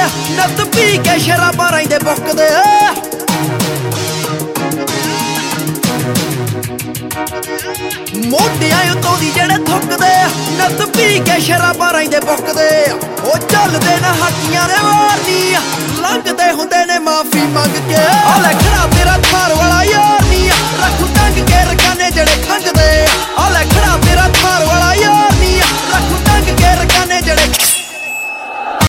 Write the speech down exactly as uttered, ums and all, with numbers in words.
ਨੱਤ ਪੀ ਕੇ ਸ਼ਰਾਬਾਂ ਰਹਿੰਦੇ ਬੁੱਕਦੇ ਮੋਢਿਆਂ ਉੱਤੋਂ ਦੀ ਜਿਹੜੇ ਥੁੱਕਦੇ ਨੱਤ ਪੀ ਕੇ ਸ਼ਰਾਬਾਂ ਰਹਿੰਦੇ ਬੁੱਕਦੇ ਉਹ ਚੱਲਦੇ ਨਾ ਹਾਕੀਆਂ ਨੇ ਵਾਰਨੀ ਲੰਘਦੇ ਹੁੰਦੇ ਨੇ ਮਾਫੀ ਮੰਗ ਕੇ ਆ ਲੈ ਖੜਾ ਤੇਰਾ ਥਾਰ ਵਾਲਾ ਯਾਰ ਨੀ ਰੱਖੂ ਟੰਗ